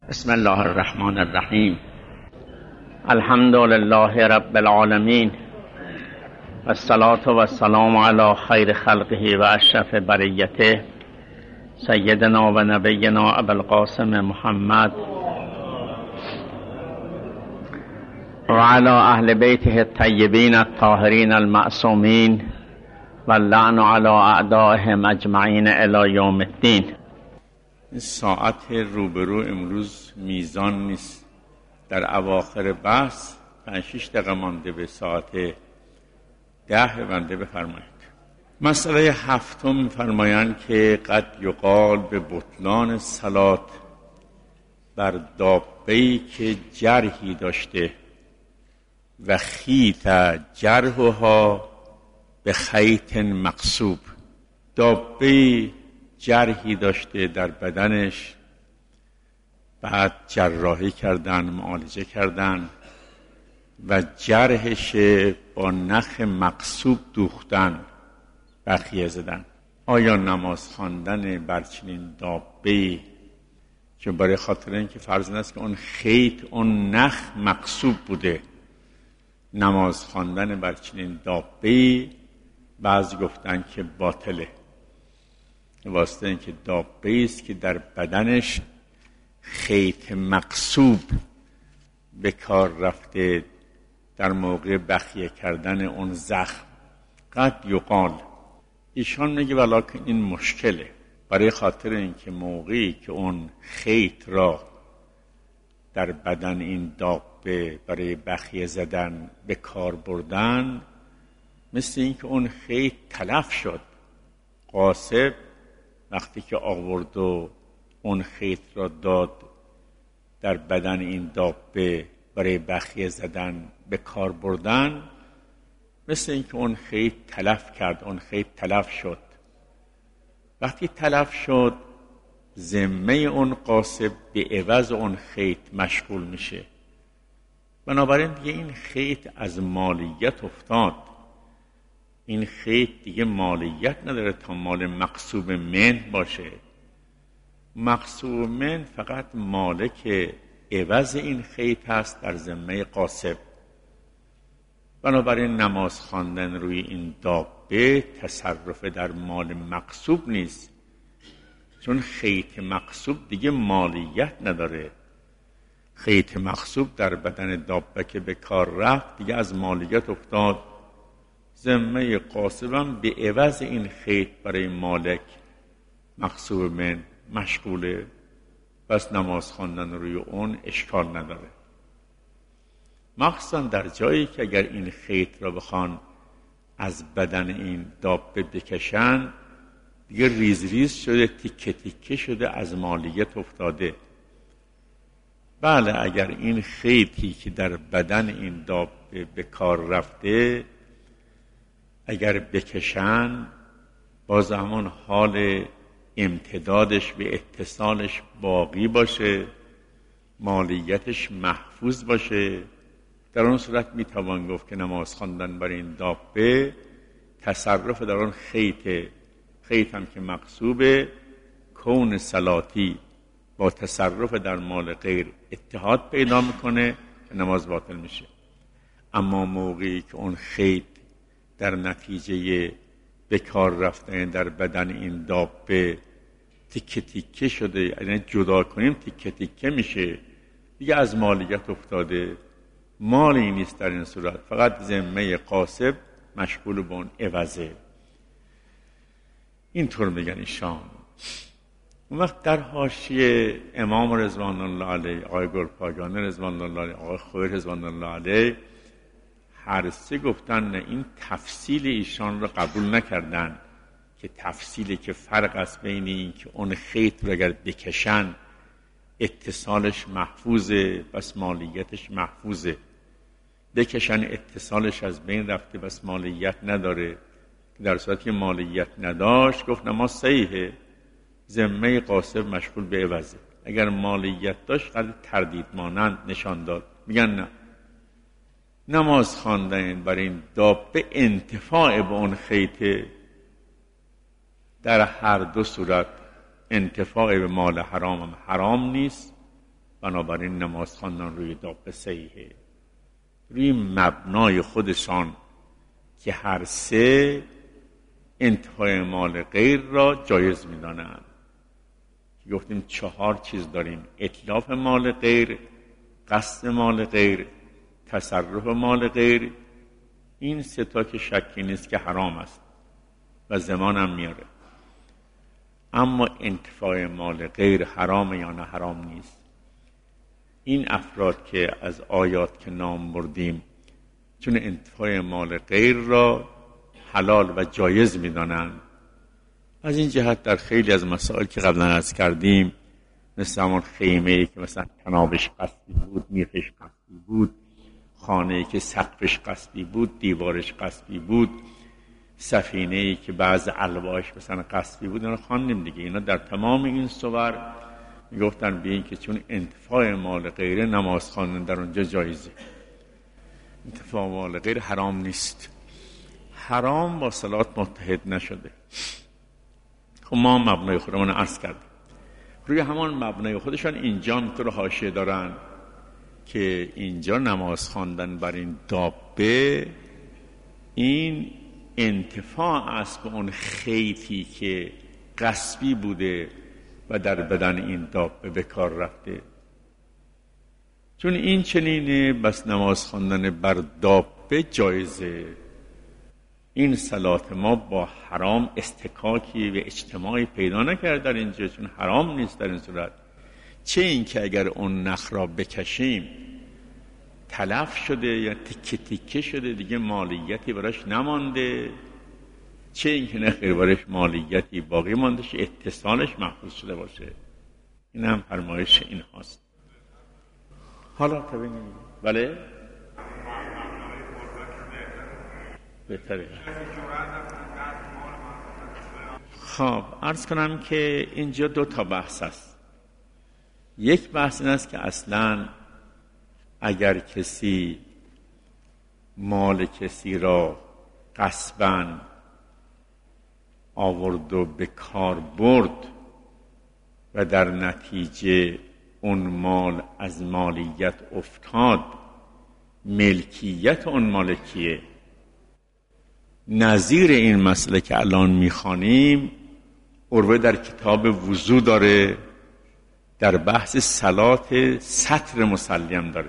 بسم الله الرحمن الرحیم. الحمد لله رب العالمین و الصلاة و السلام علی خیر خلقه و اشرف بریته سیدنا و نبینا ابوالقاسم محمد و علی اهل بیته الطیبین الطاهرین المعصومین و اللعن علی اعدائهم اجمعین الی یوم الدین. ساعت روبرو امروز میزان نیست. در اواخر بحث 5-6 دقیقه مانده به ساعت 10 بنده بفرمایید. مسئله هفتم می‌فرمایند که قد یقال به بطلان صلات بر دابه‌ای که جرحی داشته و خیط جرحها به خیط مقصوب. دابه‌ای جرحی داشته در بدنش، بعد جراحی کردن، معالجه کردن و جرحش با نخ مقصوب دوختن، بخیه زدن. آیا نماز خواندن بر چنین دابه‌ای که برای خاطر اینکه فرض است که اون خیط، اون نخ مقصوب بوده، نماز خواندن بر چنین دابه‌ای بعضی گفتن که باطله، واسطه اینکه دابه‌ای است که در بدنش خیط مقصوب به کار رفته در موقع بخیه کردن اون زخم. قد یقال، ایشان میگه ولکن این مشکله، برای خاطر اینکه موقعی که اون خیط را در بدن این دابه برای بخیه زدن به کار بردن، مثل اینکه اون خیط تلف شد. قاصب وقتی که آورد و اون خیط را داد در بدن این دابه برای بخیه زدن به کار بردن، مثل اینکه اون خیط تلف کرد، اون خیط تلف شد. وقتی تلف شد، ذمه اون قاصب به عوض اون خیط مشغول میشه. بنابراین دیگه این خیط از مالیت افتاد. این خیط دیگه مالیت نداره تا مال مقصوب من باشه. مقصوب من فقط مالک عوض این خیط هست در ذمه قاصب. بنابراین نماز خواندن روی این دابه تصرف در مال مقصوب نیست، چون خیط مقصوب دیگه مالیت نداره. خیط مقصوب در بدن دابه که به کار رفت دیگه از مالیت افتاد. ذمه قاصبم به عوض این خیط برای مالک مقصوب من مشغوله، پس نماز خواندن روی اون اشکال نداره. مخصوصا در جایی که اگر این خیط را بخوان از بدن این دابه بکشن، دیگه ریز ریز شده، تیکه تیکه شده، از مالیت افتاده. بله، اگر این خیطی که در بدن این دابه به کار رفته اگر بکشن، باز همون حال امتدادش به اتصالش باقی باشه، مالیتش محفوظ باشه، در اون صورت میتوان گفت که نماز خواندن بر این دابه تصرف در اون خیط هم که مقصوبه، کون صلاتی با تصرف در مال غیر اتحاد پیدا میکنه، نماز باطل میشه. اما موقعی که اون خیط در نتیجه به کار رفتن در بدن این دابه تیکه تیکه شده، یعنی جدا کنیم تیکه تیکه میشه، دیگه از مالیت افتاده، مالی نیست در این صورت، فقط ذمه قاصب مشغول به اون عوضه. اینطور میگن ایشان. اون وقت در حاشیه امام رضوان الله علیه، آقای گلپایگانی رضوان الله علیه، آقای خویر رضوان الله علیه، هر سه گفتن نه، این تفصیل ایشان رو قبول نکردن که تفصیلی که فرق است بین این که اون خیط رو اگر بکشن اتصالش محفوظه بس مالیتش محفوظه، بکشن اتصالش از بین رفته بس مالیت نداره. در صورتی که مالیت نداشت گفت نماز صحیحه، ذمه قاصب مشغول به عوضه. اگر مالیت داشت قدر تردید مانند نشان داد. میگن نه، نماز خواندن برای این دابه انتفاع به اون خیطه، در هر دو صورت انتفاع به مال حرام هم حرام نیست، بنابراین نماز خواندن روی دابه صحیحه. روی مبنای خودشان که هر سه انتفاع مال غیر را جایز می‌دانند. گفتیم 4 چیز داریم: اتلاف مال غیر، قصد مال غیر، تصرف مال غیر. این 3 تا که شکی نیست که حرام است و زمان هم میاره. اما انتفاع مال غیر حرام یا نه حرام نیست؟ این افراد که از آیات که نام بردیم چون انتفاع مال غیر را حلال و جایز می‌دانند. از این جهت در خیلی از مسائل که قبلا عرض کردیم، مثل همون خیمه‌ای که مثلا کنابش قصدی بود، میخش قصدی بود، خانه‌ای که سقفش قصدی بود، دیوارش قصدی بود، سفینه‌ای که بعض الواحش مثلا قصدی بود، اینا خواندیم دیگه. اینا در تمام این صور میگفتن به این که چون انتفاع مال غیر، نماز خواندن در اونجا جایزه. انتفاع مال غیر حرام نیست. حرام با صلات متحد نشده. خب ما مبنای خودمون عرض کردیم. روی همان مبنای خودشان اینجا میتونه حاشیه دارن که اینجا نماز خواندن بر این دابه این انتفاع است به اون خیطی که غصبی بوده و در بدن این دابه به کار رفته. چون این چنینه، بس نماز خواندن بر دابه جایزه. این صلات ما با حرام استکاکی و اجتماعی پیدا نکرد در اینجا، چون حرام نیست در این صورت. چه این که اگر اون نخ را بکشیم تلف شده یا تکه تکه شده، دیگه مالیتی براش نمانده، چه این که نخیر براش مالیتی باقی مانده شه، اتصالش محفوظ شده باشه. این هم فرمایش این هاست. حالا تا ببینیم. بله؟ بهتره. خب عرض کنم که اینجا 2 تا بحث است. یک بحث این است که اصلاً اگر کسی مال کسی را غصباً آورد و به کار برد و در نتیجه اون مال از مالیت افتاد، ملکیت اون مال کیه؟ نظیر این مسئله که الان میخوانیم عروه در کتاب وضو داره، در بحث صلات سطر مسلم داره.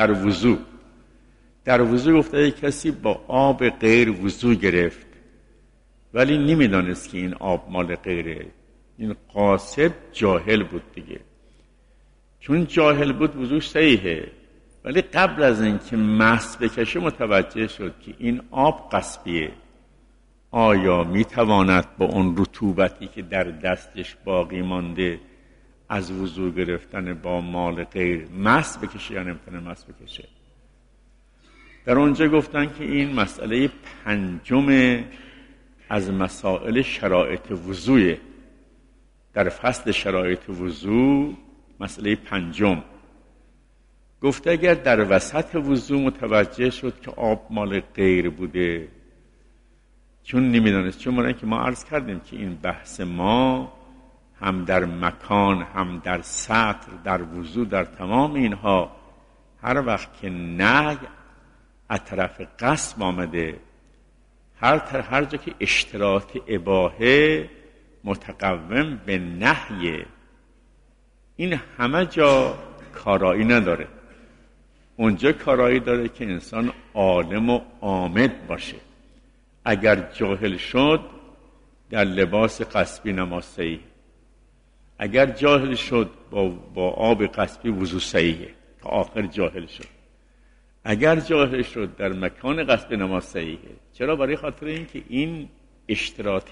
در وضو گفته کسی با آب غیر وضو گرفت ولی نمیدانست که این آب مال غیره. این قاصد جاهل بود دیگه. چون جاهل بود وضوش صحیحه، ولی قبل از اینکه مس بکشه متوجه شد که این آب غصبیه. آیا میتواند با اون رطوبتی که در دستش باقی مانده از وضو گرفتن با مال غیر مس بکشه یا نمیتونه مس بکشه؟ در اونجا گفتن که این مسئله 5 از مسائل شرایط وضوئه. در فصل شرایط وضو مسئله 5 گفته اگر در وسط وضو متوجه شد که آب مال غیر بوده، چون نمیدانست، چون برای که ما عرض کردیم که این بحث ما هم در مکان، هم در سطر، در وضو، در تمام اینها هر وقت که نهی از طرف غصب آمده، هر جا که اشتراط اباحه متقوم به نهی، این همه جا کارایی نداره. اونجا کارایی داره که انسان عالم و عامد باشه. اگر جاهل شد در لباس غصبی نماز صحیح، اگر جاهل شد با آب غصبی وضو صحیحه تا آخر جاهل شد. اگر جاهل شد در مکان غصبی نماز صحیحه. چرا؟ برای خاطر این که این اشتراط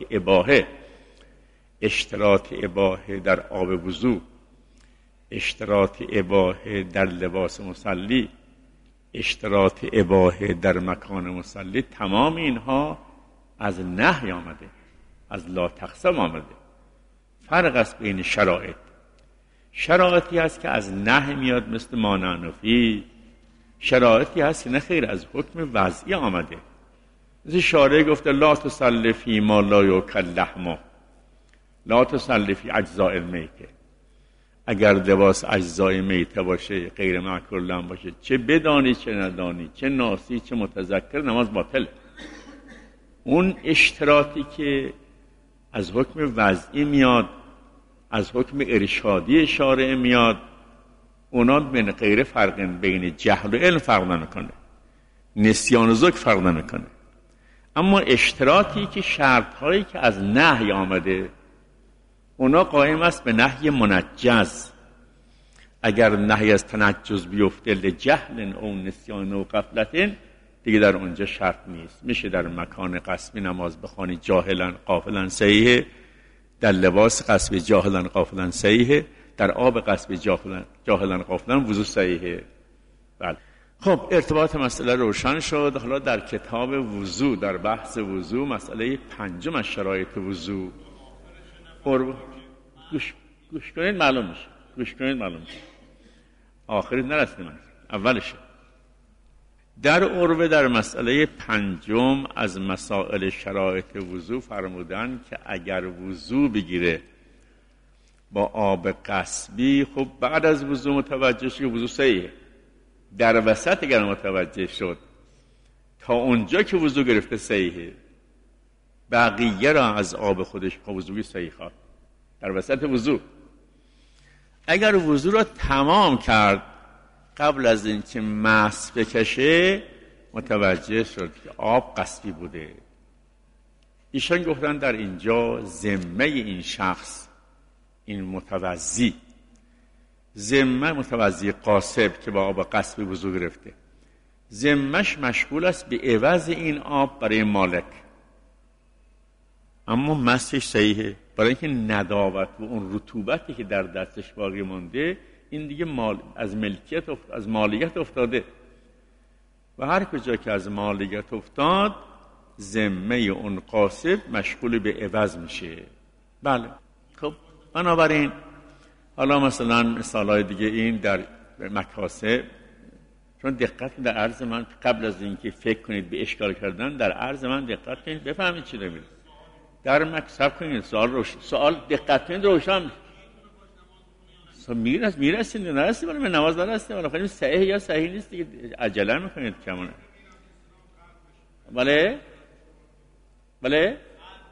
اباحه در آب وضو، اشتراط اباحه در لباس مصلی، اشتراط اباحه در مکان مصلی، تمام اینها از نهی آمده، از لا تقسم آمده. فرق است بین شرایطی هست که از نهی میاد مثل مانعنفی، شرایطی هست که نه خیر از حکم وضعی آمده. مثل شارع گفته لا تصلی فی ما لا یؤکل لحمه، لا تصلی فی اجزاء المیته. اگر لباس اجزای میته باشه، غیر مأکول لحم باشه، چه بدانی چه ندانی، چه ناسی چه متذکر، نماز باطله. اون اشتراطی که از حکم وضعی میاد، از حکم ارشادی شارع میاد، اونا بین غیر فرق بین جهل و علم فرق نمیکنه، نسیان و ذوق فرق نمیکنه. اما اشتراطی که شرطهایی که از نهی آمده، اونا قائم است به نهی منجز. اگر نهی از تنجز بیفته لجهل او نسیان او غفلت، دیگه در اونجا شرط نیست. میشه در مکان قصبی نماز بخوانی جاهلا غافلا صحیحه، در لباس قصبی جاهلا غافلا صحیحه، در آب قصبی جاهلا غافلا وضو صحیحه. بله. خب ارتباط مسئله روشن شد. حالا در کتاب وضو، در بحث وضو، مسئله 5 از شرایط وضو، گوش کنید معلوم میشه، گوش کنید معلوم میشه. آخری نرسیدیم، اولشه. در عروه در مسئله 5 از مسائل شرایط وضو فرمودن که اگر وضو بگیره با آب قصبی، خب بعد از وضو متوجه شد وضو صحیحه. در وسط اگر متوجه شد تا اونجا که وضو گرفته صحیحه، بقیه را از آب خودش وضوی صحیح خواد. در وسط وضو اگر وضو را تمام کرد قبل از اینکه مس بکشه متوجه شد که آب قصبی بوده، ایشان گفتن در اینجا ذمه این شخص، این متوضی، ذمه متوضی قاصب که با آب قصبی وضو گرفته، ذمهش مشغول است به عوض این آب برای مالک، اما مسش صحیحه، برای اینکه نداوت و اون رطوبتی که در دستش باقی مونده این دیگه از ملکیت از مالیت افتاده و هر کجا که از مالیت افتاد ذمه اون قاصب مشغول به عوض میشه. بله. خب بنابراین حالا مثلا مثالای دیگه این در مکاسب، چون دقت در عرض من قبل از اینکه فکر کنید به اشکال کردن، در عرض من دقت کنید بفهمید چی دارم میگم. در مکسب کنید سوال دقت کنید روشن میرسید نرسید، ولی من نماز نرسید، ولی خیلی صحیح یا صحیح نیست دیگه، عجله میکنید کمونه. بله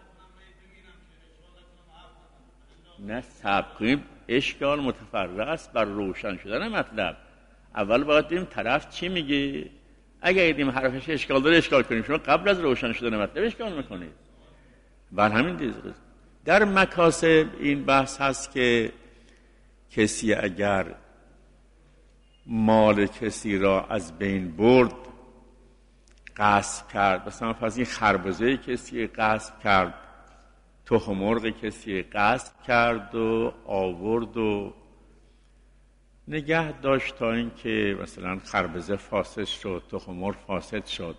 نه صبر کنید، اشکال متفرع است بر روشن شدن مطلب. اول باید ببینیم طرف چی میگه، اگه دیدیم حرفش اشکال داره اشکال کنیم، شما قبل از روشن شدن مطلب اشکال میکنید. بر همین دیز در مکاسب این بحث هست که کسی اگر مال کسی را از بین برد، غصب کرد، مثلا فرض این خربزه کسی غصب کرد، تخم مرغ کسی غصب کرد و آورد و نگه داشت تا اینکه مثلا خربزه فاسد شد، تخم مرغ فاسد شد،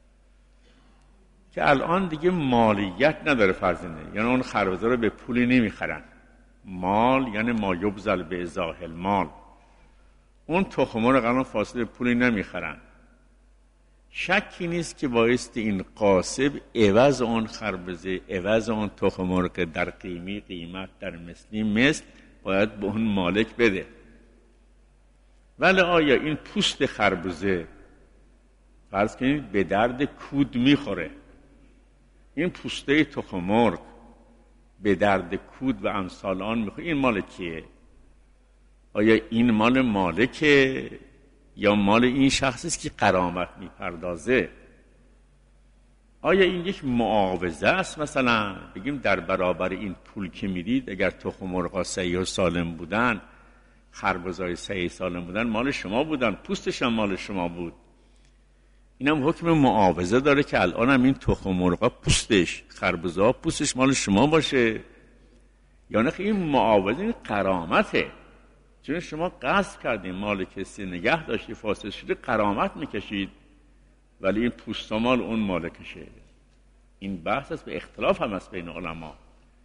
که الان دیگه مالیت نداره فرزنده، یعنی اون خربزه رو به پولی نمیخرن. مال یعنی ما یبذل به ازاح المال، اون تخم مرغ الان فاسد پولی نمیخرن. شکی نیست که بایستی این قاصب عوض اون خربزه، عوض اون تخم مرغ در قیمت در مثلی مثل باید به اون مالک بده. ولی آیا این پوست خربزه فرض کنید به درد کود میخوره، این پوسته تخم مرغ به درد کود و امثال آن میخوره، این مال کیه؟ آیا این مال مالکه یا مال این شخصی است که غرامت میپردازه؟ آیا این یک معاوضه است؟ مثلا بگیم در برابر این پول که میدید اگر تخم مرغ‌ها صحیح و سالم بودن، خربزه‌های صحیح سالم بودن، مال شما بودن، پوستش هم مال شما بود. اینم حکم معاوضه داره که الان هم این تخم مرغ‌ها پوستش، خربزه‌ها پوستش مال شما باشه، یا نه این معاوضه این غرامته، چون شما قصد کردین مال کسی نگه داشتی فاسد شده، غرامت میکشید، ولی این پوست مال اون مالکشه. این بحث است، به اختلاف هم است بین علما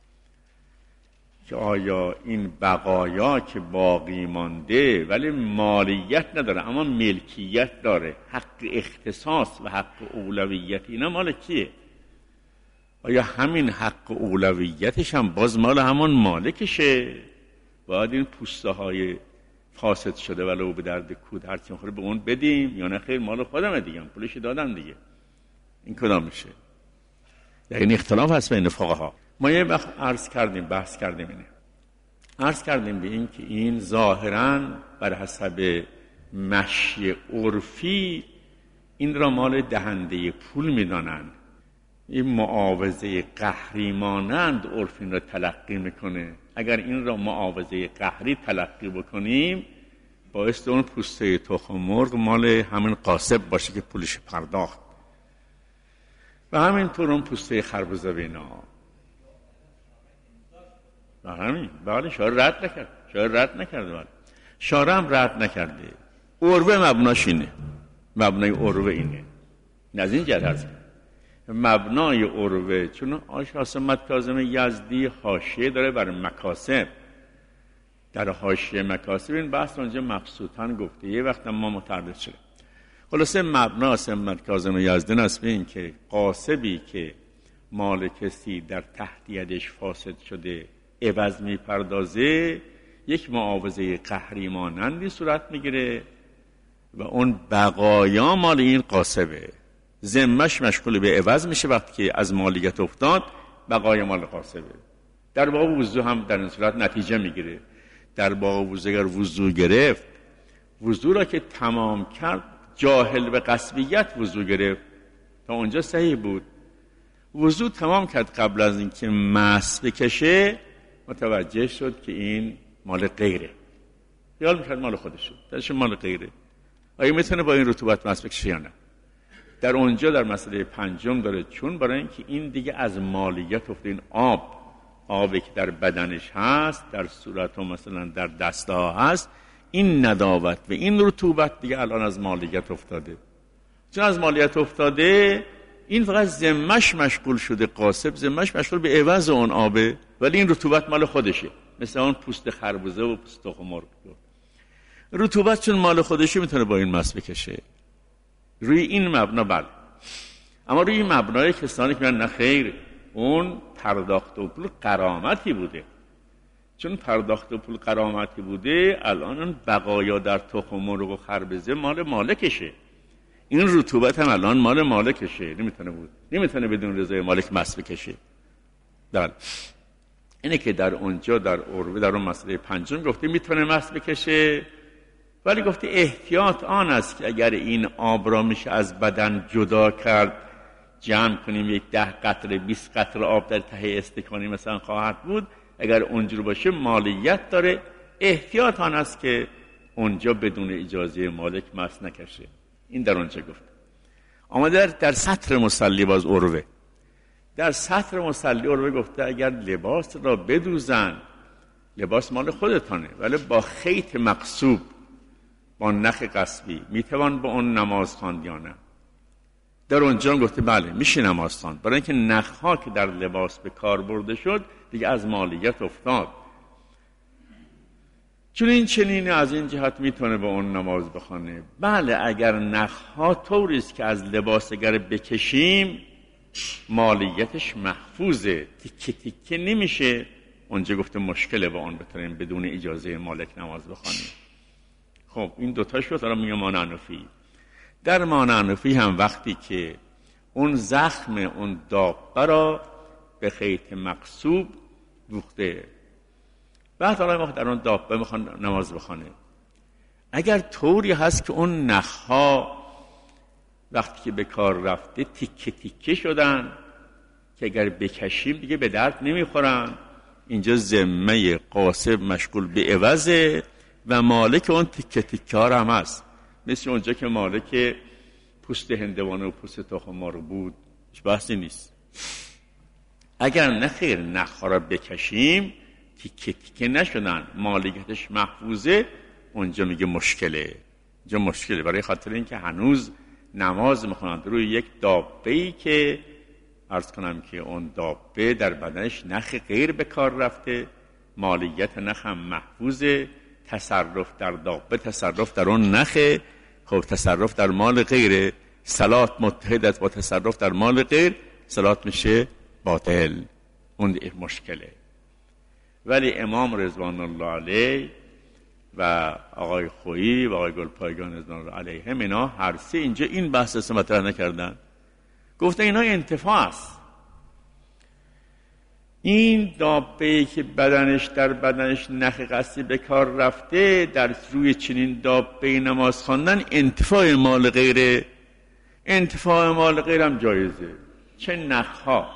که آیا این بقایا که باقی مانده ولی مالیت نداره اما ملکیت داره، حق اختصاص و حق اولویت اینا مال کیه؟ آیا همین حق اولویتش هم باز مال همون مالکشه باید این پوسته های فاسد شده ولو به درد کود هرچی میخوره به اون بدیم یا نه خیر مال خودمه دیگه، پولش دادم دیگه. این کدام میشه؟ یعنی اختلاف هست بین فقها. ما یه وقت بحث کردیم به این که این ظاهراً بر حسب مشی عرفی این را مال دهنده پول میدانند، این معاوضه قهری مانند عرف این را تلقی میکنه. اگر این را معاوضه قهری تلقی بکنیم باعث اون پوسته تخم مرغ مال همین قاسب باشه که پولش پرداخت و همینطور اون پوسته خربزه بینا و همین. بله شارع رد نکرده بله. شارع هم رد نکرده. عروه مبناش اینه، مبنای عروه اینه. از این جهت هست مبنای عروه، چون آشاسمت کاظم یزدی حاشیه داره برای مکاسب. در حاشیه مکاسب این بحث اونجا مبسوطاً گفته، یه وقت ما متعرض شده. خلاصه مبنا اسمت کاظم یزدی است این که قاسبی که مال کسی در تحت یدش فاسد شده عوض میپردازه یک معاوضه قهری مانندی صورت میگیره و اون بقایا مال این قاسبه، ذمه‌اش مشغول به عوض میشه. وقتی که از مالیت افتاد بقای مال قاسبه. در باب وضو هم در این صورت نتیجه میگیره. در باب وضو اگر وضو گرفت، وضو را که تمام کرد جاهل به قصبیت وضو گرفت، تا اونجا صحیح بود. وضو تمام کرد قبل از اینکه مس بکشه متوجه شد که این مال غیره، خیال میکرد مال خودشه، درش مال غیره. آیا میتونه با این رطوبت مس بکشه یا نه؟ در اونجا در مسئله پنجم داره، چون برای اینکه این دیگه از مالیت افته، این آبی که در بدنش هست، در صورت و مثلا در دسته ها هست، این نداوت و این رطوبت دیگه الان از مالیت افتاده. چون از مالیت افتاده این فقط ذمه‌اش مشغول شده، قاسب ذمه‌اش مشغول به عوض اون آبه، ولی این رطوبت مال خودشه. مثل اون پوست خربزه و پوست تخم مرغ، رطوبت چون مال خودشه میتونه با این مس بکشه. روی این مبنا بله. اما روی این مبنای کسانی که نه خیر اون پرداخت و پول غرامتی بوده، چون پرداخت و پول غرامتی بوده الان اون بقایا در تخم مرغ و خربزه مال مالکشه، این رطوبت هم الان مال مالکشه، نمیتونه بدون رضای مالک مس بکشه. بله اینه که در اونجا در عروه در اون مسئله پنجم گفته میتونه مس بکشه، ولی گفته احتیاط آن است که اگر این آب را میشه از بدن جدا کرد، جمع کنیم یک 10 قطره 20 قطره آب در ته استکانی مثلا خواهد بود، اگر اونجور باشه مالیت داره، احتیاط آن است که اونجا بدون اجازه مالک مس نکشه. این در اونجا گفت. آمده در سطر مصلی باز عروه، در سطر مصلی عروه گفته اگر لباس را بدوزن، لباس مال خودتانه ولی با خیط مقصوب، با نخ قصبی، میتوان با اون نماز خواند یا نه؟ در اونجا گفته بله میشه نماز خواند، برای اینکه نخها که در لباس به کار برده شد دیگه از مالیت افتاد. چون این چنینه از این جهت میتونه با اون نماز بخونه. بله اگر نخها طوریست که از لباس اگر بکشیم مالیتش محفوظه، تیکه تیکه نمیشه، اونجا گفته مشکله با اون بتونیم بدون اجازه مالک نماز بخونیم. خب این دوتا شد. حالا میگه مانع حنفی. در مانع حنفی هم وقتی که اون زخم اون دابه را به خیط مقصوب دوخته، بعد حالا ما در اون دابه میخوان نماز بخونه، اگر طوری هست که اون نخها وقتی که به کار رفته تیکه تیکه شدن که اگر بکشیم دیگه به درد نمیخورن، اینجا ذمه قاسب مشغول به عوضه و مالک اون تیکه تیکه ها هم هست، مثل اونجا که مالک پوست هندوانه و پوست تخم مرغ بود، هیچ بحثی نیست. اگر نخیر نخها را بکشیم تیکه تیکه نشدن، مالکیتش محفوظه، اونجا میگه مشکله. اونجا مشکله برای خاطر اینکه هنوز نماز میخونند روی یک دابه‌ای که عرض کنم که اون دابه در بدنش نخ غیر به کار رفته، مالیت نخ هم محفوظه، تصرف در دابه تصرف در اون نخه، خب تصرف در مال غیره، صلات متحدت با تصرف در مال غیر، صلات میشه باطل، اون مشکله. ولی امام رضوان الله علیه و آقای خویی و آقای گلپایگان رضوان الله علیهم اینا هر سه اینجا این بحث مطرح نکردن، گفتن اینا انتفاع است. این دابه‌ای که در بدنش نخ قصی به کار رفته، در روی چنین دابه‌ای نماز خواندن انتفاع مال غیره. انتفاع مال غیر هم جایزه. چه نخها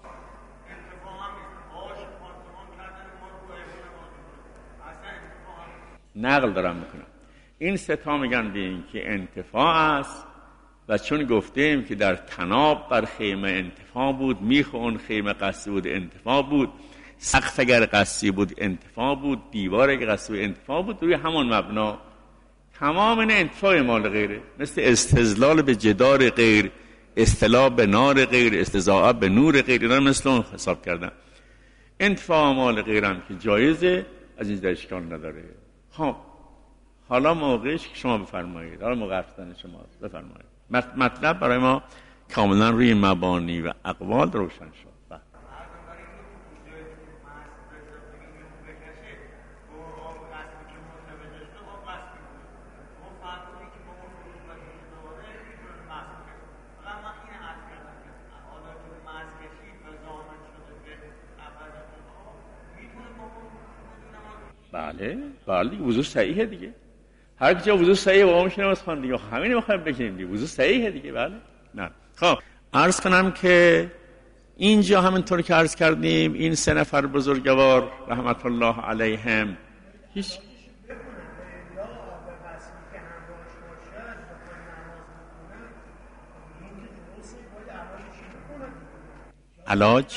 نقل دارم میکنم. این سه تا میگن به این که انتفاع است و چون گفتیم که در تناب بر خیمه انتفاع بود، میخ اون خیمه قصی بود انتفاع بود، سقف اگر قصی بود انتفاع بود، دیوار اگر قصی بود انتفاع بود، روی همون مبنا تمام این انتفاع مال غیره. مثل استظلال به جدار غیر، استلاء به نار غیر، استضاءه به نور غیر، اینا مثل اون حساب کردن. انتفاع مال غیرم که جایزه، از این در اشکال نداره. خب حالا موقعش که شما بفرمایید، حالا موقع رفتن شماست، بفرمایید. مطلب برای ما کاملا روی مبانی و اقوال روشن شد. بله دیگه وضو صحیحه دیگه. هر کی جا وضو صحیحه با ما میشه نماز خواند دیگه. همین میخوایم بگیم دیگه وضو صحیحه دیگه. بله نه. خب عرض کنم که اینجا همینطور که عرض کردیم این سه نفر بزرگوار رحمت الله علیهم هیچ علاج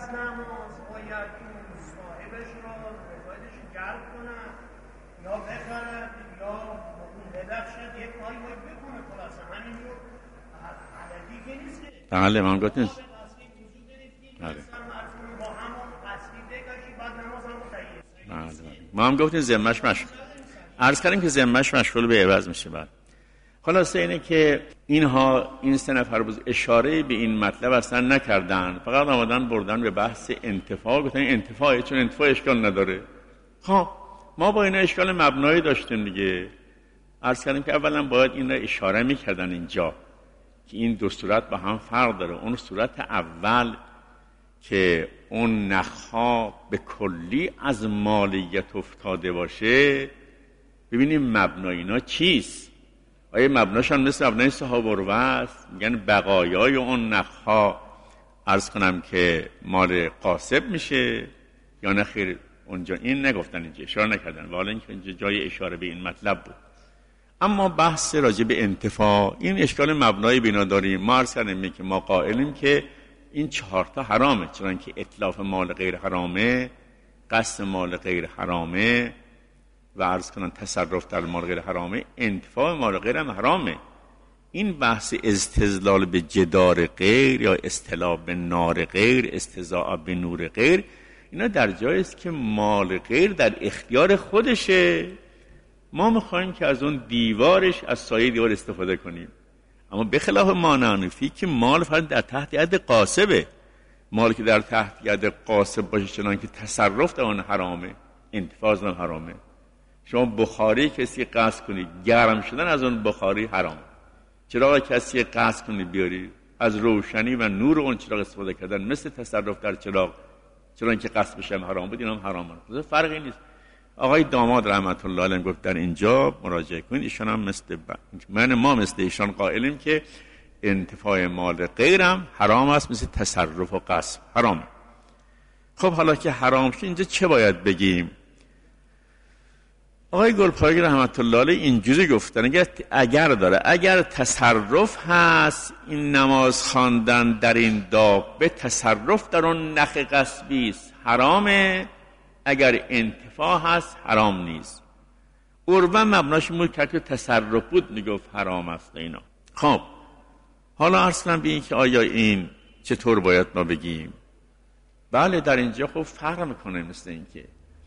بله من گفتم ما هم گفتیم ذمه‌اش مشغول، عرض کردیم که ذمه‌اش مشغول به عوض میشه. بعد خلاصه اینه که این سه نفر اشاره به این مطلب اصلا نکردن، فقط آمدن بردن به بحث انتفاع، گفتن انتفاعه چون انتفاع اشکال نداره. خب ما با اینا اشکال مبنایی داشتیم دیگه. عرض کردیم که اولا باید این را اشاره میکردن اینجا که این دو صورت با هم فرق داره. اون صورت اول که اون نخها به کلی از مالیت افتاده باشه، ببینیم مبنای اینا چیست. آیا مبناشان مثل مبنای صحاب اروه است؟ میگن بقایای اون نخها عرض کنم که مال قاسب میشه یا نه خیر؟ اونجا این نگفتن، اینجا اشاره نکردن، ولی اینکه اینجا جای اشاره به این مطلب بود. اما بحث راجع به انتفاع این اشکال مبنایی بنا داریم. ما عرض کردیم که ما قائلیم که این 4 تا حرامه، چون که اتلاف مال غیر حرامه، قصد مال غیر حرامه و عرض کنن تصرف در مال غیر حرامه، انتفاع مال غیر هم حرامه. این بحث استظلال به جدار غیر یا استلاء به نار غیر، استضاء به نور غیر، اینا در جایی است که مال غیر در اختیار خودشه. ما میخوایم که از اون دیوارش از سایه دیوار استفاده کنیم. اما به خلاف مانعنفی که مال فقط در تحت ید قاسبه، مال که در تحت ید قاسب باشه چنان که تصرف در آن حرامه، انتفاع از آن حرامه. شما بخاری کسی قصد کنید، گرم شدن از اون بخاری حرام. چراغ کسی قصد کنید بیاری، از روشنی و نور اون چراغ استفاده کردن مثل تصرف در چراغ، چرا اینکه قصد بشه حرام بود، اینا هم حرامه. فرقی نیست. آقای داماد رحمت الله علیه گفتن اینجا مراجعه کنید، ایشان هم ما مثل ایشان قائلیم که انتفاع مال غیرم حرام است، مثل تصرف و قصب حرام. خب حالا که حرام شد اینجا چه باید بگیم؟ آقای گلپایگان رحمت الله علیه اینجوری گفتن اگر تصرف هست این نماز خواندن در این دابه، تصرف در اون نخ قصبی است حرامه، اگر انتفاع هست حرام نیست. عروه مبناش کرد که تصرف بود میگفت حرام است اینا. خب حالا عرض کنم به این که آیا این چطور باید ما بگیم؟ بله در اینجا خب فرق میکنه. مثل این که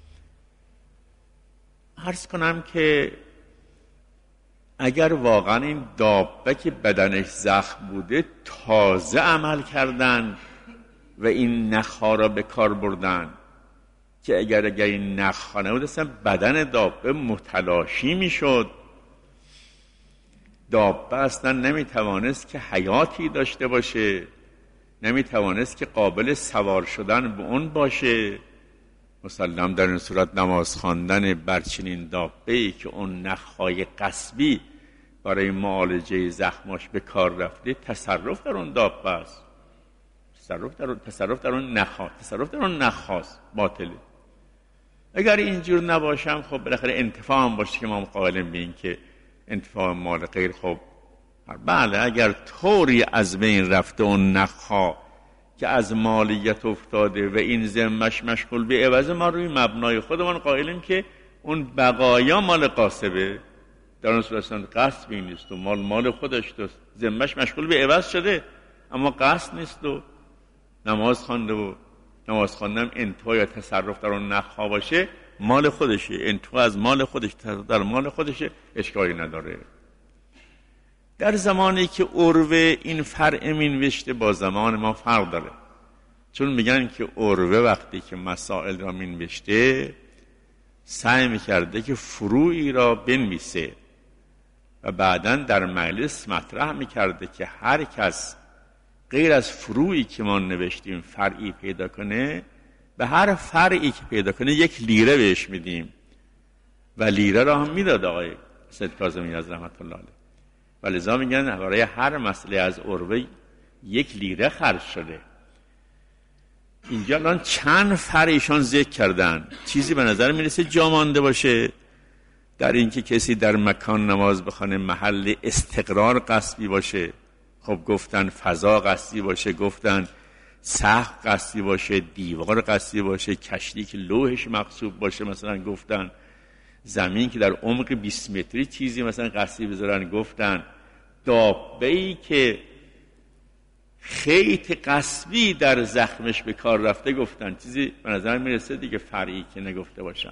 عرض کنم که اگر واقعا این دابه که بدنش زخم بوده تازه عمل کردن و این نخها را به کار بردن، که اگر این نخ نبود اصلا بدن دابه متلاشی میشد. دابه اصلا نمیتوانست که حیاتی داشته باشه، نمیتوانست که قابل سوار شدن به اون باشه. مسلم در این صورت نماز خواندن بر چنین دابه‌ای که اون نخهای قصبی برای معالجه زخماش به کار رفته، تصرف در اون دابه است. تصرف در اون نخاست باطله. اگر اینجور نباشم خب بالاخره انتفاع هم باشه که ما مقابلیم به این که انتفاع مال غیر. خب بله، اگر طوری از بین رفته اون نخها که از مالیت افتاده و این ذمش مشغول به عوض، ما روی مبنای خودمان قائلیم که اون بقایا مال قاسبه، در اون صورت قصبی نیست و مال خودش است، ذمش مشغول به عوض شده اما قصد نیست و نماز خوانده و نماز خواندن انتها یا تصرف در اون نخها باشه مال خودشه، انتها از مال خودش در مال خودشه، اشکالی نداره. در زمانی که عروه این فرع مینوشته با زمان ما فرق داره، چون میگن که عروه وقتی که مسائل را مینوشته سعی میکرده که فروعی را بنویسه و بعداً در مجلس مطرح میکرده که هر کس غیر از فروعی که ما نوشتیم فرعی پیدا کنه، به هر فرعی که پیدا کنه 1 لیره بهش میدیم و لیره را هم میداد آقای سید کاظمی از رحمت الله علیه. و لذا میگن برای هر مسئله از عروه 1 لیره خرج شده. اینجا الان چند فرعیشان ذکر کردن، چیزی به نظر میرسه جا مانده باشه در اینکه کسی در مکان نماز بخونه محل استقرار قصبی باشه. خب گفتن فضا قصدی باشه، گفتن سقف قصدی باشه، دیوار قصدی باشه، کشتی که لوحش مقصوب باشه، مثلا گفتن زمین که در عمق 20 متری چیزی مثلا قصدی بذارن، گفتن دابه‌ای که خیط قصبی در زخمش به کار رفته، گفتن چیزی به نظر میرسه دیگه فرعی که نگفته باشن.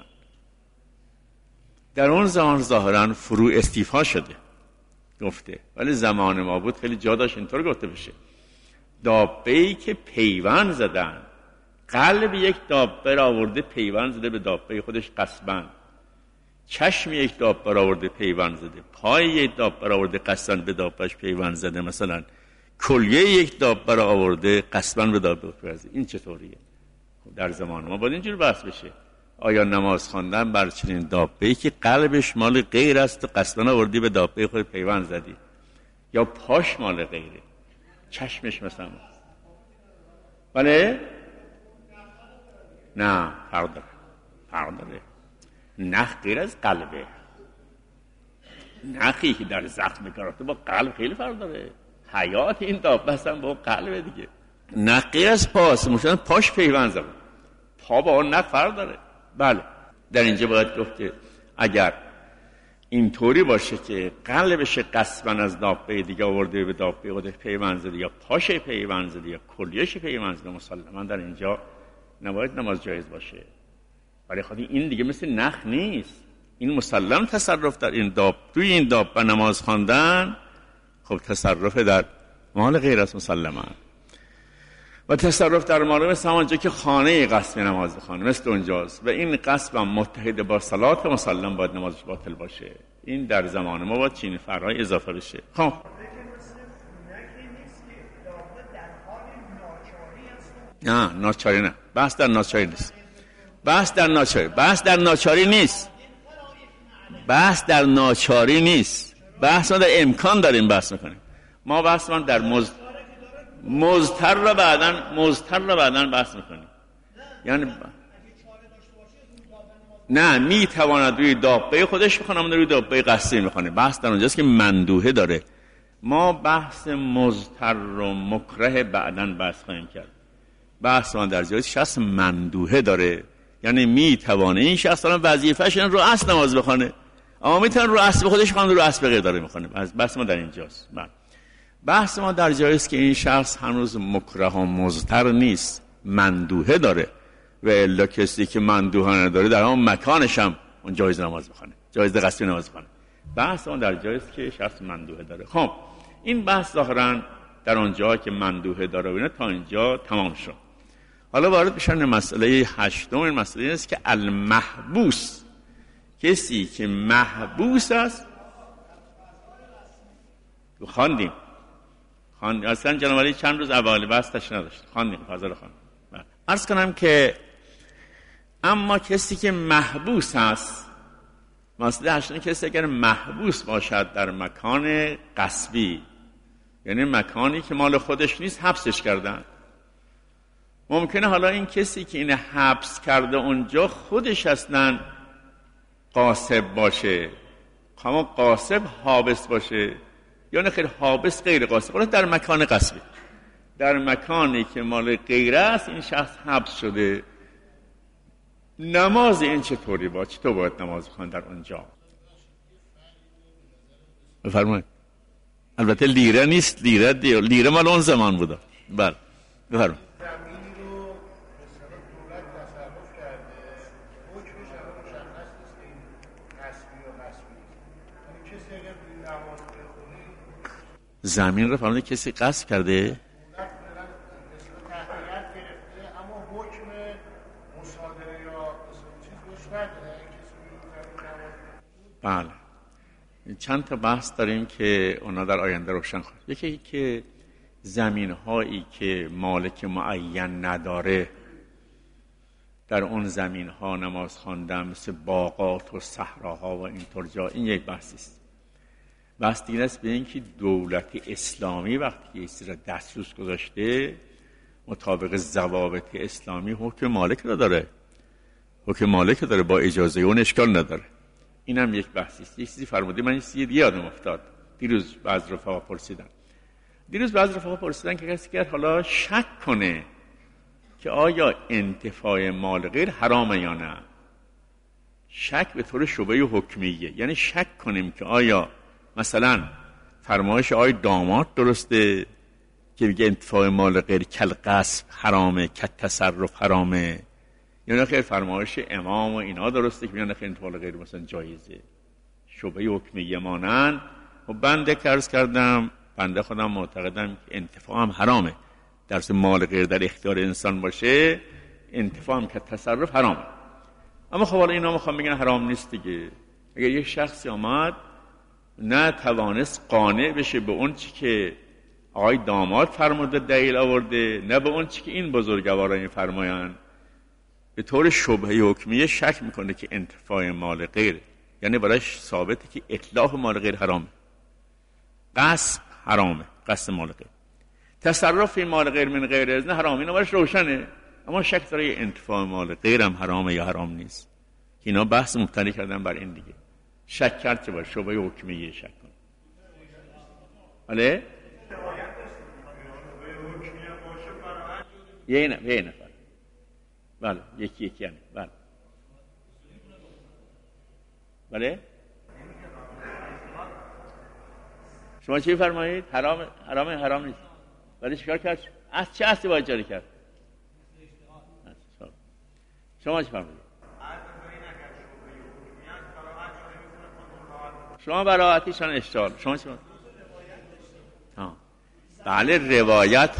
در اون زمان ظاهرا فروع استیفا شده گفته، ولی زمان ما بود خیلی جا داشت اینطور گفته بشه. دابه‌ای که پیوند زدن، قلب یک دابه را آورده پیوند زده به دابه خودش قصبن، چشم یک دابه را آورده پیوند زده، پای یک دابه را آورده قصبن به دابهش پیوند زده، مثلا کلیه یک دابه را آورده قصبن به دابه پیوند زده. این چطوریه؟ در زمان ما باید اینجور بحث بشه. آیا نماز خواندن بر چنین دابه‌ای که قلبش مال غیر است و قصداً آوردی به دابه خود پیوند زدی، یا پاش مال غیره، چشمش مثلا، بله؟ نه، فرق داره. نخ غیر از قلبه. نخی که در زخم کارته با قلب خیلی فرق داره. حیات این دابه اصلا با قلبه دیگه. نخ غیر از پاس، مثلا پاش پیوند زد، پا با اون نخ فرق داره. بله، در اینجا باید گفت که اگر اینطوری باشه که قلبش قصبن از دابه دیگه آورده به دابه خودش پیوند زده، یا پاش پیوند زده، یا کلیهش پیوند زده، مسلماً در اینجا نباید نماز جایز باشه. ولی خودی این دیگه مثل نخ نیست. این مسلم تصرف در این داب، توی این دابه نماز خواندن خب تصرف در مال غیر از مسلماً. و تصرف در مال مثل همانجا که خانه قصب نماز بخوانه مثل اونجاست و این قصب هم متحد با صلات مسلم باید نمازش باطل باشه. این در زمان ما باید چین فرای اضافه بشه. خب نه، ناچاری نه، بحث در ناچاری نیست. بحث در ناچاری نیست. بحث ما در امکان داریم بحث میکنیم. ما بحث ما در مضطر را بعداً بحث میکنیم. یعنی نه، میتواند روی دابه خودش بخونه، اما روی دابه قصدی میخونه. بحث در اونجاست که مندوحه داره. ما بحث مضطر و مکره بعداً بحث خواهیم کرد. بحث ما در جای شخص مندوحه داره، یعنی میتوانه این شخص الان وظیفه‌ش اینه رو اصل نماز بخونه، اما میتونه رو اصل خودش بخونه، رو اصل غیر داره میخونه. بحث ما در اینجاست. بحث ما در جایی است که این شخص هنوز مکره و مضطر نیست، مندوحه داره، و الا کسی که مندوحه نداره در اون مکانش هم اون جایز نماز بخونه، جایز قصدی نماز بخونه. بحث ما در جایی است که شخص مندوحه داره. خب این بحث ظاهرا در اون جایی که مندوحه داره و اینا تا اینجا تمام شد. حالا وارد بشن مسئله هشتم. این مسئله است که المحبوس، کسی که محبوس است. خواندیم اصلا جناب علی چند روز اول بحث تشریح نداشت، خواندیم فاضل خواندیم. عرض کنم که اما کسی که محبوس است، مسئله هشتم کسی اگر محبوس باشد در مکان غصبی، یعنی مکانی که مال خودش نیست حبسش کردن، ممکنه حالا این کسی که این حبس کرده اونجا خودش اصلا غاصب باشه، اما غاصب حابس باشه، یا نه خیر حابس غیر غاصب، ولی در مکان غصبی، در مکانی که مال غیره است این شخص حبس شده. نماز این چطوری با چطور باید نماز بخوان در اونجا؟ بفرمایید. البته لیره نیست، لیره مال اون زمان بوده. بله بفرمایید. زمین رو فرموده کسی غصب کرده، بله. چند تا بحث داریم که اونا در آینده روشن خواهد. یکی که زمین هایی که مالک معین نداره، در اون زمین ها نماز خواندن مثل باغات و صحراها و اینطور جا، این یک بحثی است. بحث دیگه است به این که دولت اسلامی وقتی یه چیزی را دسترس گذاشته مطابق ضوابط اسلامی حکم مالک را داره، حکم مالک را داره، با اجازه اون اشکال نداره. این هم یک بحثی است. یک چیزی فرمودی، من چیزی یادم افتاد. دیروز بعض رفقا پرسیدن که کسی که حالا شک کنه که آیا انتفاع مال غیر حرامه یا نه، شک به طور شبهه حکمیه، یعنی شک کنیم که آیا مثلا فرمایش آقای داماد درسته که میگه انتفاع مال غیر کل غصب حرامه، کل تصرف حرامه، یا نه خیر فرمایش امام و اینا درسته که میگن خیر انتفاع مال غیر مثلا جایزه. شبهه حکمیه مانند و بنده عرض کردم، بنده خودم معتقدم که انتفاع هم حرامه. درس مال غیر در اختیار انسان باشه انتفاع هم که تصرف حرامه. اما خب حالا اینا میخوام بگن حرام نیست دیگه. اگر یک شخصی آمد نه توانست قانع بشه به اون چی که آقای داماد فرموده دلیل آورده، نه به اون چی که این بزرگواران فرمایند، به طور شبهه حکمیه شک میکنه که انتفاع مال غیر، یعنی براش ثابته که اطلاق مال غیر حرامه، غصب حرامه، غصب مال غیر، تصرف مال غیر من غیر اذن حرام، اینا براش روشنه. اما شک داره انتفاع مال غیر هم حرامه یا حرام نیست. اینا بحث مبتنی کردن بر این دیگه. شک کرد که باید شبهه حکمیه شک کن. بله؟ یه نفر. بله یکی یعنی. بله؟ شما چی فرمایید؟ حرام نیست. ولی چیکار کرد؟ از چه اصلی باید جاری کرد؟ شما چی فرمایید؟ شما براحتیشان اشتغال. شما چی فرمایید؟ بله روایت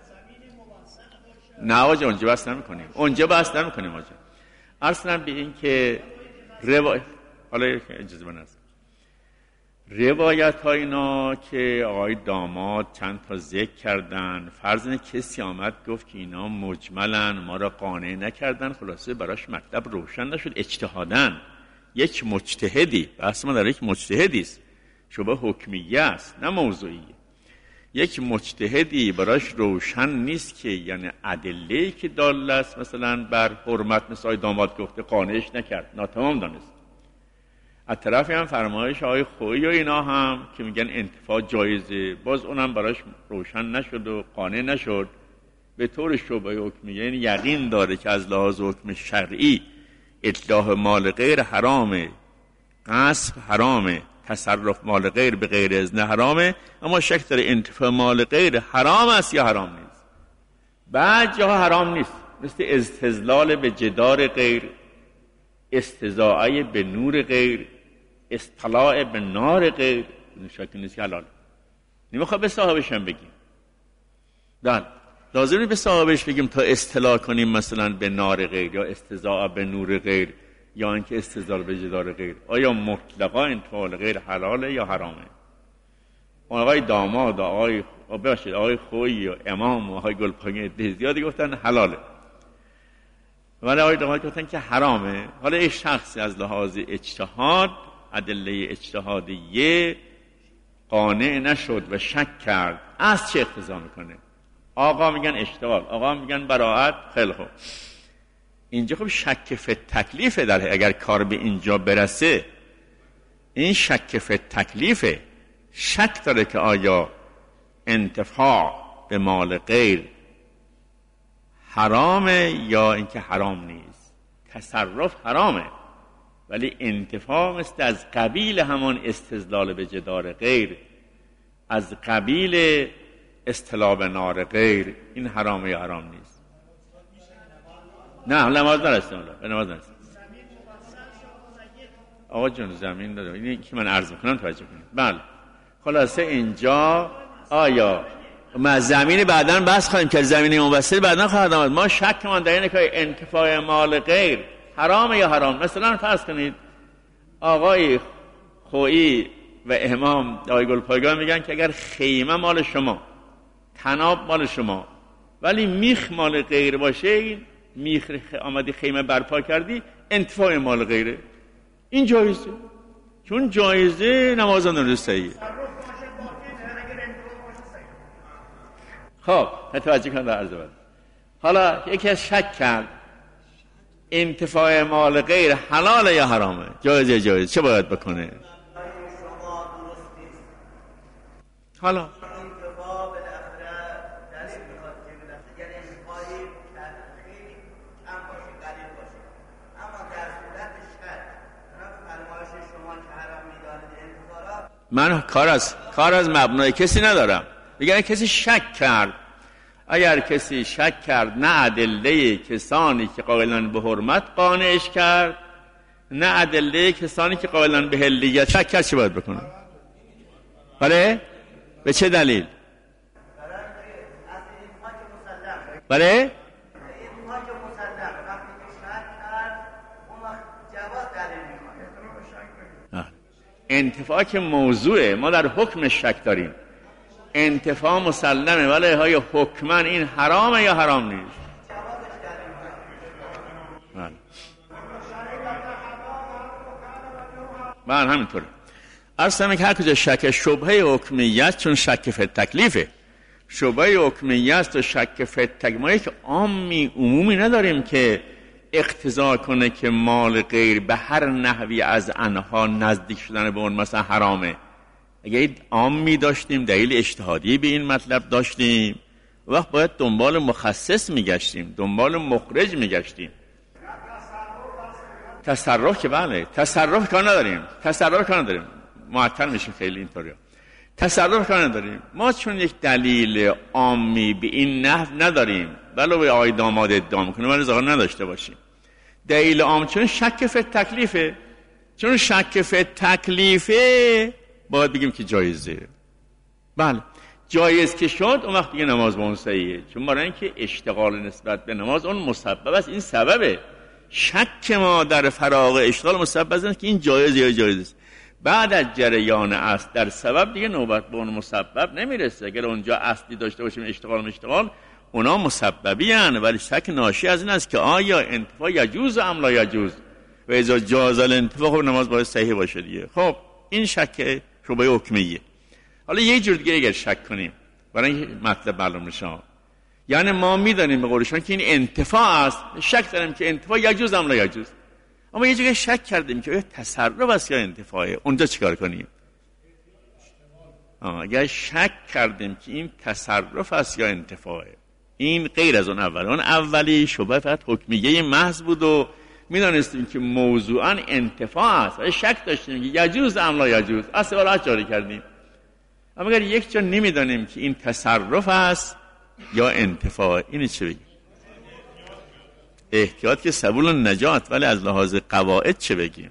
نه آجا اونجا بحث نمی کنیم آجا. اصلا به این که حالا اجازه من هست روایت ها اینا که آقای داماد چند تا ذکر کردن، فرض اینه کسی آمد گفت که اینا مجملن، ما را قانع نکردن، خلاصه براش مطلب روشن نشد، اجتهادن. یک مجتهدی، بحث ما در یک مجتهدی است، شبه حکمیه است نه موضوعیه. یک مجتهدی براش روشن نیست که یعنی ادله‌ای که دال است مثلا بر حرمت مثل آقای داماد گفته قانعش نکرد، ناتمام دانست. از طرفی هم فرمایش آقای خویی و اینا هم که میگن انتفاع جایزه، باز اونم براش روشن نشد و قانع نشد. به طور شبهه حکمیه یعنی یقین داره که از لحاظ حکم شرعی اتلاف مال غیر حرامه، غصب حرامه، تصرف مال غیر به غیر اذن حرامه، اما شک داره انتفاع مال غیر حرام است یا حرام نیست. بعد جاها حرام نیست، مثل استظلال به جدار غیر، استضاعه به نور غیر، اطلاع به نار غیر، این شک نیست که حلال. نمیخواد به صاحبش هم بگیم. لازم نیست به صاحبش بگیم تا اصطلاح کنیم مثلا به نار غیر یا استضاء به نور غیر یا اینکه استدلال به جدار غیر. آیا مطلقا انتفاع غیر حلاله یا حرامه؟ آقای داماد، آقای خویی و امام و آقای گلپایگانی زیادی گفتن حلاله، ولی آقای داماد گفتن که حرامه. حالا یک شخصی از لحاظ اجتهاد، ادله اجتهادیه قانع نشد و شک کرد، از چه اقتضا میکنه؟ آقا میگن اشتغال، آقا میگن براءت. خیلی خوب، اینجا خب شک فی تکلیفه. در اگر کار به اینجا برسه، این شک فی تکلیفه، شک داره که آیا انتفاع به مال غیر حرامه یا اینکه حرام نیست. تصرف حرامه، ولی انتفاع مثل از قبیل همان استدلال به جدار غیر، از قبیل اصطلاح به نار غیر، این حرامه یا حرام نیست. نه نماز نرسیم، به نماز نرسیم. آقا جان زمین داده، اینی که من عرض میکنم توجه کنید. بله، خلاصه اینجا آیا ما زمین بعداً بحث خواهیم که زمین مبصر بعداً خواهد آمد. ما شک من در اینه که انتفاع مال غیر حرامه یا حرام. مثلا فرض کنید آقای خویی و امام آقای گلپایگانی میگن که اگر خیمه مال شما، تناب مال شما، ولی میخ مال غیر باشه، میخ آمدی خیمه برپا کردی، انتفاع مال غیره، این جایزه. چون جایزه نمازان رو صحیحه. خب توجه کن در عرض بعد. حالا یکی از شک کرد انتفاع مال غیر حلاله یا حرامه، جایزه، چه باید بکنه؟ حالا من کار از مبنای کسی ندارم. بگه کسی شک کرد، اگر کسی شک کرد، نه ادله کسانی که قائلن به حرمت قانعش کرد، نه ادله کسانی که قائلن به حلیت شک کرد، چه باید بکنه؟ بله؟ به چه دلیل؟ بله؟ انتفاع که موضوعه، ما در حکم شک داریم. انتفاع مسلمه، ولی های حکمن این حرامه یا حرام نیست؟ من همینطوره. اصلا که هر کجا شک شبهه حکمیت، چون شک فی تکلیفه، شبهه حکمیت و شک فی تکلیف، ما یک عمومی نداریم که اقتضا کنه که مال غیر به هر نحوی از انها نزدیک شدن به اون مثلا حرامه. اگه عامی داشتیم، دلیل اجتهادی به این مطلب داشتیم، وقت باید دنبال مخصص میگشتیم، دنبال مخرج میگشتیم. تصرف که بله، تصرف کار نداریم، معطل میشیم خیلی اینطوری. تصرف کار نداریم ما، چون یک دلیل عامی به این نحو نداریم، ولو به آقای داماد ادعا میکنه ولی ظاهر نداشته باشیم. دلیل عام چون شک فی تکلیفه، چون شک فی تکلیفه باید بگیم که جایزه. بله جایز که شد، اون وقت دیگه نماز با اون صحیحه، چون برای اینکه اشتغال نسبت به نماز اون مسبب است. این سببه شک ما در فراغ اشتغال مسبب است که این جایز یا جایز است. بعد از جریان اصل در سبب دیگه نوبت به اون مسبب نمیرسه. اگر اونجا اصلی داشته باشیم اشتغال اونا مسببی هن، ولی شک ناشی از این است که آیا انتفاع یجوز ام لا یجوز، و اذا جاز الانتفاع خب نماز باید صحیح باشه دیگه. خب این شک شبهه حکمیه. حالا یه جور دیگه اگر شک کنیم برای این مطلب معلوم نشه، یعنی ما میدونیم به قولشون که این انتفاع است، شک داریم که انتفاع یجوز ام لا یجوز، اما یه جایی شک کردیم که تصرف است یا انتفاعه، اونجا چیکار کنیم؟ اگر شک کردیم که این تصرف است یا انتفاعه، این غیر از اون اولی شبهه فقط حکمیه محض بود و میدانستیم که موضوعاً انتفاع است، ولی شک داشتیم که یجوز ام لا یجوز، اصل ولایت جاری کردیم. اما اگر یک جا نمیدانیم که این تصرف است یا انتفاع، این چه بگیم؟ احتیاط که سبیل النجات، ولی از لحاظ قواعد چه بگیم؟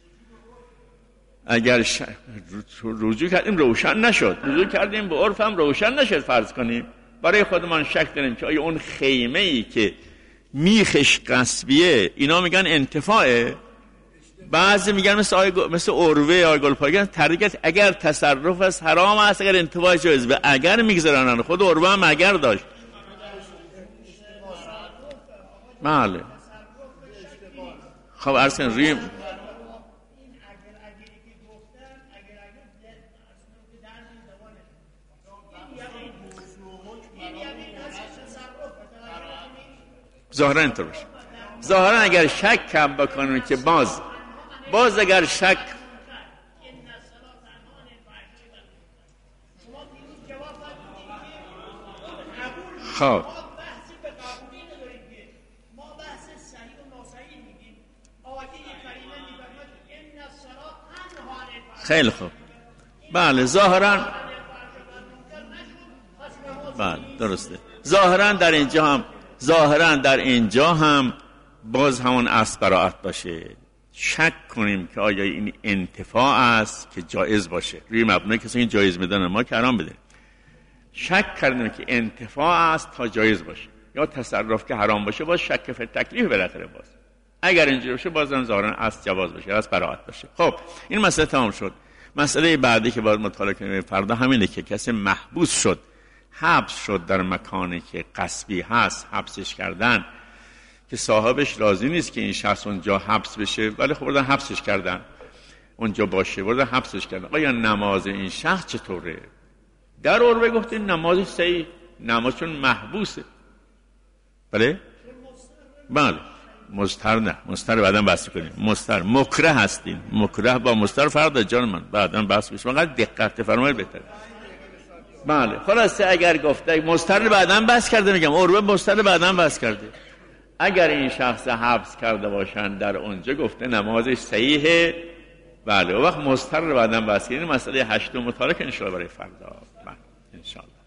اگر رجوع کردیم روشن نشد، رجوع کردیم به عرف هم روشن نشد، فرض کنیم برای خودمان شک داریم که آیا اون خیمه ای که میخش قصبیه اینا میگن انتفاعه، بعضی میگن مثل عروه آقای گلپایگان تردید اگر تصرف از حرام است اگر انتفاع جایز به اگر میگذارن. خود عروه هم اگر داشت. بله خب ارسن ریم ظاهرا اینطور باشه. ظاهرا اگر شک کم بکنن که باز اگر شک خب خیلی خوب. بله ظاهرا بله درسته. ظاهرا در اینجا هم باز همون اصل براعت باشه. شک کنیم که آیا این انتفاع است که جایز باشه، روی مبنای کسی این جایز میدن ما که حرام بده. شک کردیم که انتفاع است تا جایز باشه، یا تصرف که حرام باشه باز شک فی تکلیف بالاخره باز. اگر اینجوری باشه بازم ظاهرا اصل جواز باشه، اصل براعت باشه. خب این مسئله تمام شد. مسئله بعدی که باید مطالعه کنیم فردا همینه که کسی محبوس شد، حبس شد در مکانی که غصبی هست، حبسش کردن که صاحبش راضی نیست که این شخص اونجا حبس بشه، ولی خب بردن حبسش کردن، اونجا باشه بردن حبسش کردن. آیا نماز این شخص چطوره؟ در عربه گفتیم نماز صحیح، نماز چون محبوسه. بله مضطر نه، مضطر بعداً بحث کنیم. مضطر مکره هستیم، مکره با مضطر فرق داره جان من، بعداً بحث بشه. فقط دقت فرمایید بهتره. بله خلاصه اگر گفته مضطر بعداً بحث کرده، میگم عربه مضطر بعداً بحث کرده. اگر این شخص حبس کرده باشن در اونجا گفته نمازش صحیحه. بله و وقت مضطر بعداً بحث کنیم. مسئله 8 مطالعه ان شاء الله برای فردا. بله ان شاء الله.